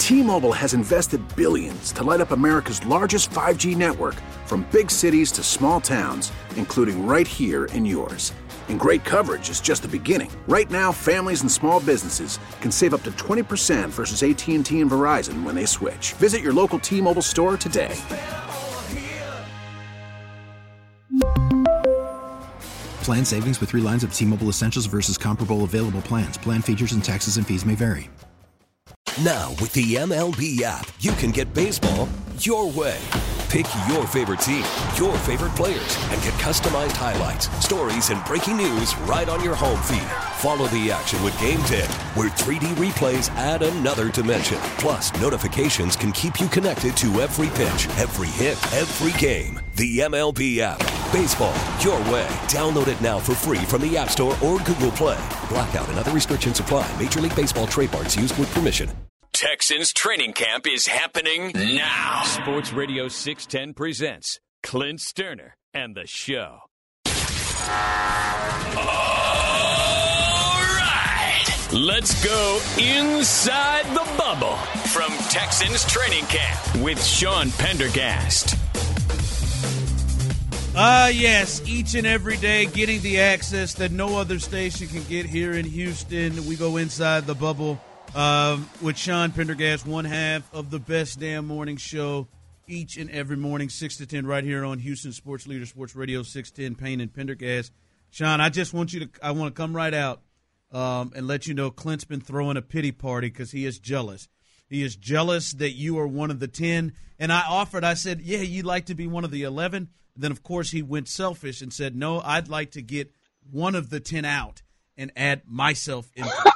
T-Mobile has invested billions to light up America's largest 5G network, from big cities to small towns, including right here in yours. And great coverage is just the beginning. Right now, families and small businesses can save up to 20% versus AT&T and Verizon when they switch. Visit your local T-Mobile store today. Plan savings with 3 lines of T-Mobile Essentials versus comparable available plans. Plan features and taxes and fees may vary. Now, with the MLB app, you can get baseball your way. Pick your favorite team, your favorite players, and get customized highlights, stories, and breaking news right on your home feed. Follow the action with Game Day, where 3D replays add another dimension. Plus, notifications can keep you connected to every pitch, every hit, every game. The MLB app. Baseball your way. Download it now for free from the App Store or Google Play. Blackout and other restrictions apply. Major League Baseball trademarks used with permission. Texans training camp is happening now. Sports Radio 610 presents Clint Sterner and the Show. All right, let's go inside the bubble from Texans training camp with Sean Pendergast. Yes, each and every day getting the access that no other station can get here in Houston. We go inside the bubble with Sean Pendergast, one half of the best damn morning show each and every morning, 6 to 10, right here on Houston Sports Leader, Sports Radio 610, Payne and Pendergast. Sean, I just want I want to come right out and let you know Clint's been throwing a pity party because he is jealous. He is jealous that you are one of the 10. And I said, yeah, you'd like to be one of the 11. Then, of course, he went selfish and said, no, I'd like to get one of the 10 out and add myself into it.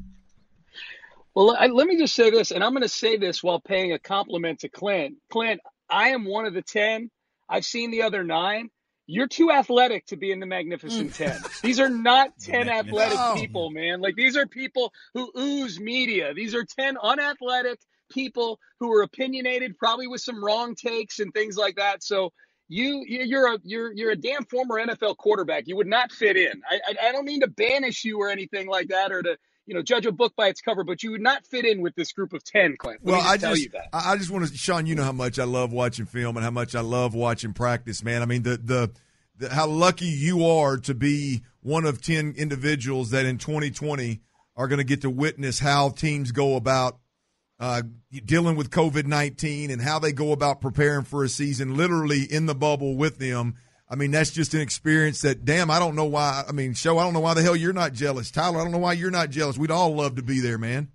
Well, let me just say this, and I'm going to say this while paying a compliment to Clint. Clint, I am one of the 10. I've seen the other 9. You're too athletic to be in the Magnificent 10. These are not 10 athletic people, man. Like, these are people who ooze media. These are 10 unathletic people who are opinionated, probably with some wrong takes and things like that. So you're a damn former NFL quarterback. You would not fit in. I don't mean to banish you or anything like that, or to judge a book by its cover, but you would not fit in with this group of 10, Clint. I just want to, Sean, you know how much I love watching film and how much I love watching practice, man. I mean, the how lucky you are to be one of 10 individuals that in 2020 are going to get to witness how teams go about dealing with COVID-19 and how they go about preparing for a season literally in the bubble with them. I mean, that's just an experience that, damn, I don't know why. I mean, Show, I don't know why the hell you're not jealous. Tyler, I don't know why you're not jealous. We'd all love to be there, man.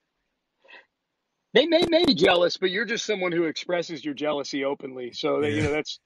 They may be jealous, but you're just someone who expresses your jealousy openly. So it's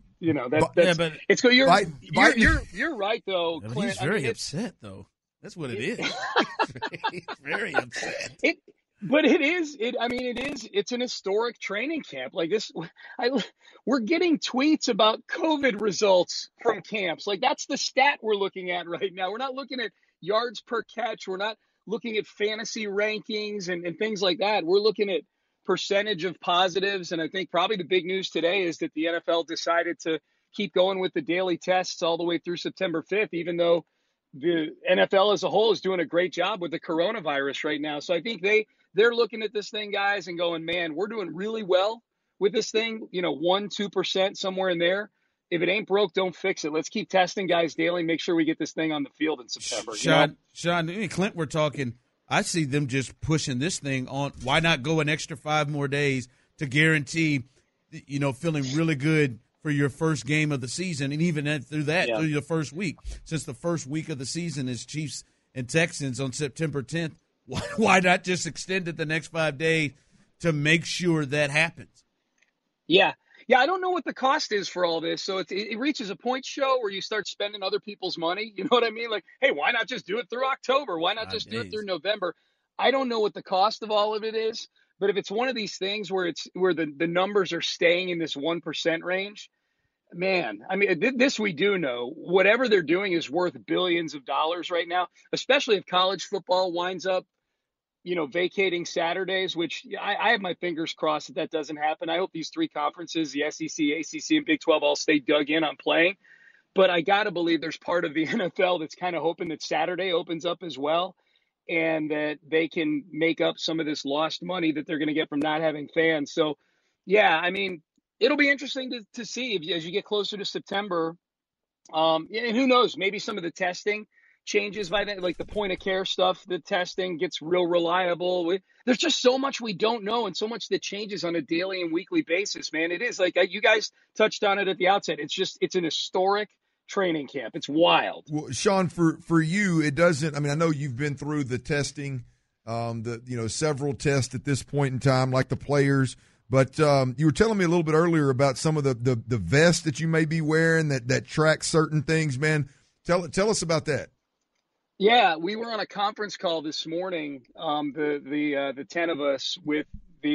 good. You're right though, Yeah, Clint. he's very upset though. That's what it is. He's very upset. But it is. It's an historic training camp. Like this, we're getting tweets about COVID results from camps. Like that's the stat we're looking at right now. We're not looking at yards per catch. We're not looking at fantasy rankings and things like that. We're looking at percentage of positives. And I think probably the big news today is that the NFL decided to keep going with the daily tests all the way through September 5th, even though the NFL as a whole is doing a great job with the coronavirus right now. So I think they're looking at this thing, guys, and going, man, we're doing really well with this thing, 1-2% somewhere in there. If it ain't broke, don't fix it. Let's keep testing guys daily, make sure we get this thing on the field in September. Sean, me and Clint were talking. I see them just pushing this thing on. Why not go an extra 5 more days to guarantee, feeling really good for your first game of the season, and even through the first week. Since the first week of the season is Chiefs and Texans on September 10th, why not just extend it the next 5 days to make sure that happens? Yeah. Yeah, I don't know what the cost is for all this. So it reaches a point, Show, where you start spending other people's money. You know what I mean? Like, hey, why not just do it through October? Why not just do it through November? I don't know what the cost of all of it is. But if it's one of these things where the numbers are staying in this 1% range, man, I mean, this we do know. Whatever they're doing is worth billions of dollars right now, especially if college football winds up vacating Saturdays, which I have my fingers crossed that doesn't happen. I hope these 3 conferences, the SEC, ACC, and Big 12, all stay dug in on playing. But I got to believe there's part of the NFL that's kind of hoping that Saturday opens up as well. and that they can make up some of this lost money that they're going to get from not having fans. So, yeah, I mean, it'll be interesting to see as you get closer to September. And who knows, maybe some of the testing changes by then, like the point of care stuff, the testing gets real reliable. There's just so much we don't know and so much that changes on a daily and weekly basis, man. It is like you guys touched on it at the outset. It's an historic training camp. It's wild. Well, Sean, for you, it doesn't. I mean, I know you've been through the testing, several tests at this point in time, like the players. But you were telling me a little bit earlier about some of the vests that you may be wearing that track certain things. Man, tell us about that. Yeah, we were on a conference call this morning, the 10 of us, with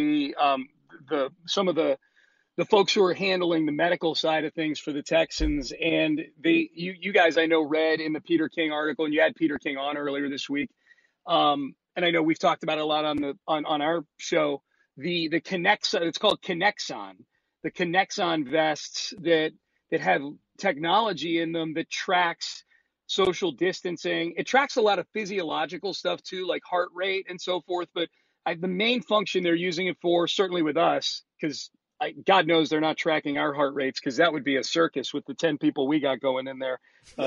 some of the folks who are handling the medical side of things for the Texans. And you guys, I know, read in the Peter King article, and you had Peter King on earlier this week. And I know we've talked about it a lot on our show. The Connexon, it's called Connexon, the Connexon vests that have technology in them that tracks social distancing. It tracks a lot of physiological stuff too, like heart rate and so forth. But the main function they're using it for, certainly with us, because God knows they're not tracking our heart rates, because that would be a circus with the 10 people we got going in there.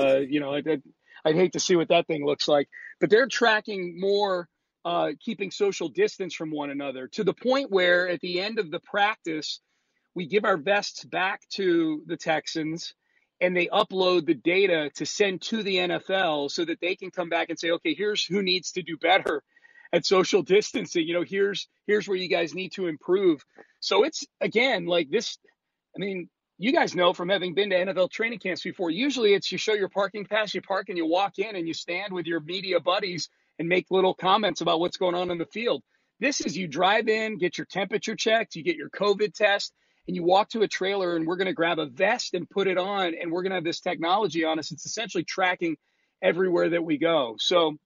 I'd hate to see what that thing looks like. But they're tracking more, keeping social distance from one another, to the point where at the end of the practice, we give our vests back to the Texans, and they upload the data to send to the NFL so that they can come back and say, okay, here's who needs to do better at social distancing. Here's where you guys need to improve. So it's, again, like this. I mean, you guys know from having been to NFL training camps before, usually it's you show your parking pass, you park, and you walk in and you stand with your media buddies and make little comments about what's going on in the field. This is you drive in, get your temperature checked, you get your COVID test, and you walk to a trailer, and we're going to grab a vest and put it on, and we're going to have this technology on us. It's essentially tracking everywhere that we go. So,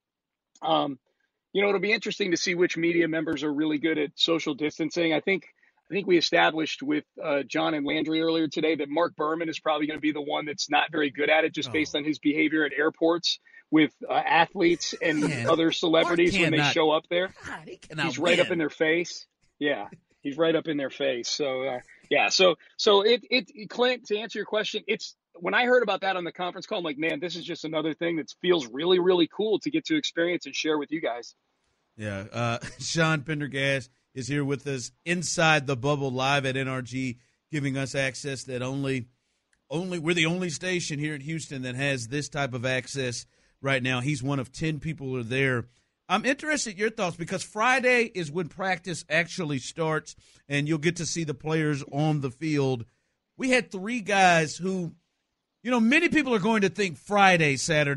it'll be interesting to see which media members are really good at social distancing. I think we established with John and Landry earlier today that Mark Berman is probably going to be the one that's not very good at it, just based on his behavior at airports with athletes and other celebrities when they show up there. God, he's right up in their face. Yeah, he's right up in their face. So, So Clint, to answer your question, it's when I heard about that on the conference call, I'm like, man, this is just another thing that feels really, really cool to get to experience and share with you guys. Yeah, Sean Pendergast is here with us inside the bubble live at NRG, giving us access that only we're the only station here in Houston that has this type of access right now. He's one of 10 people who are there. I'm interested in your thoughts, because Friday is when practice actually starts, and you'll get to see the players on the field. We had 3 guys who, many people are going to think Friday,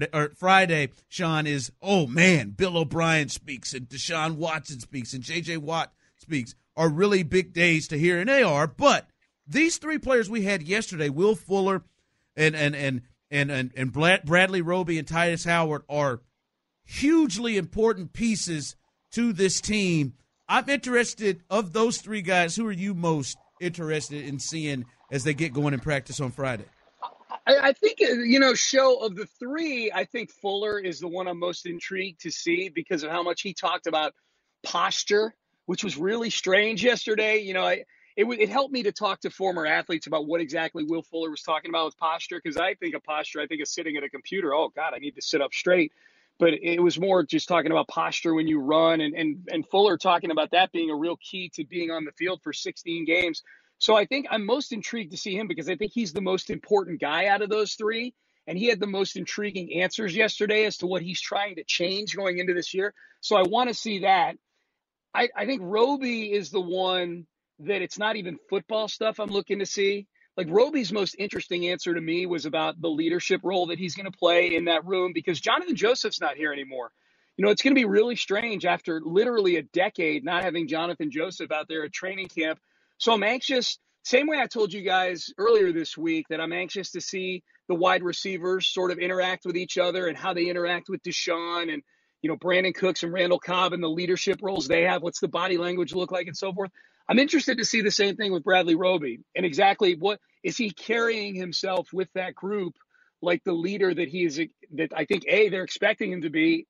Sean, is, oh, man, Bill O'Brien speaks and Deshaun Watson speaks and J.J. Watt speaks, are really big days to hear, and they are. But these 3 players we had yesterday, Will Fuller and Bradley Roby and Titus Howard, are hugely important pieces to this team. I'm interested, of those 3 guys, who are you most interested in seeing as they get going in practice on Friday? I think, show of the 3, I think Fuller is the one I'm most intrigued to see because of how much he talked about posture, which was really strange yesterday. It helped me to talk to former athletes about what exactly Will Fuller was talking about with posture, because I think of posture, I think of sitting at a computer. Oh, God, I need to sit up straight. But it was more just talking about posture when you run, and Fuller talking about that being a real key to being on the field for 16 games. So I think I'm most intrigued to see him because I think he's the most important guy out of those 3. And he had the most intriguing answers yesterday as to what he's trying to change going into this year. So I want to see that. I think Roby is the one that it's not even football stuff I'm looking to see. Like, Roby's most interesting answer to me was about the leadership role that he's going to play in that room, because Jonathan Joseph's not here anymore. It's going to be really strange after literally a decade not having Jonathan Joseph out there at training camp. So I'm anxious, same way I told you guys earlier this week, that I'm anxious to see the wide receivers sort of interact with each other and how they interact with Deshaun and, Brandon Cooks and Randall Cobb and the leadership roles they have. What's the body language look like and so forth. I'm interested to see the same thing with Bradley Roby, and exactly what is he carrying himself with that group, like the leader that he is, that I think, they're expecting him to be,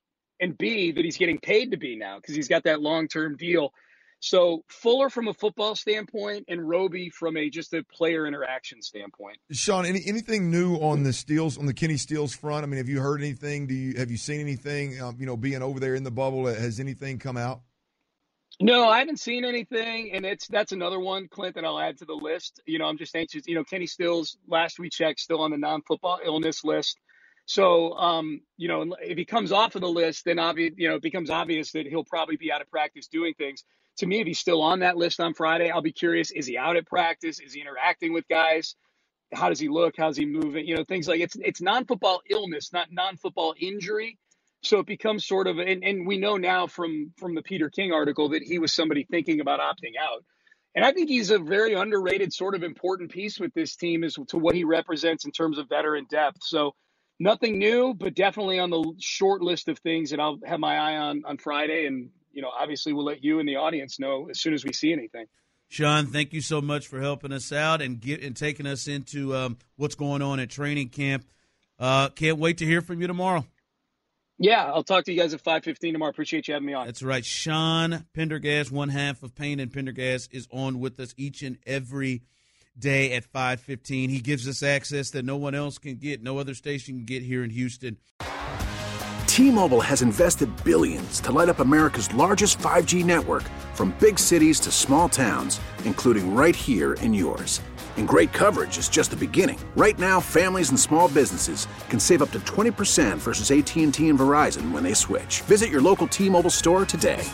and B, that he's getting paid to be now because he's got that long-term deal. So Fuller from a football standpoint and Roby from just a player interaction standpoint. Sean, anything new on the Steels, on the Kenny Steels front? I mean, have you heard anything? Have you seen anything? Being over there in the bubble, has anything come out? No, I haven't seen anything, and that's another one, Clint, that I'll add to the list. I'm just anxious. Kenny Stills, last we checked, still on the non-football illness list. So, if he comes off of the list, then it becomes obvious that he'll probably be out of practice doing things. To me, if he's still on that list on Friday, I'll be curious, is he out at practice? Is he interacting with guys? How does he look? How's he moving? Things like it's non-football illness, not non-football injury. So it becomes sort of, and we know now from the Peter King article that he was somebody thinking about opting out. And I think he's a very underrated sort of important piece with this team as to what he represents in terms of veteran depth. So nothing new, but definitely on the short list of things that I'll have my eye on Friday. And, obviously we'll let you and the audience know as soon as we see anything. Sean, thank you so much for helping us out and taking us into what's going on at training camp. Can't wait to hear from you tomorrow. Yeah, I'll talk to you guys at 5:15 tomorrow. Appreciate you having me on. That's right. Sean Pendergast, one half of Payne and Pendergast, is on with us each and every day at 5:15. He gives us access that no one else can get, no other station can get here in Houston. T-Mobile has invested billions to light up America's largest 5G network, from big cities to small towns, including right here in yours. And great coverage is just the beginning. Right now, families and small businesses can save up to 20% versus AT&T and Verizon when they switch. Visit your local T-Mobile store today.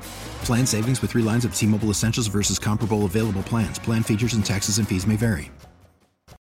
Plan savings with 3 lines of T-Mobile Essentials versus comparable available plans. Plan features and taxes and fees may vary.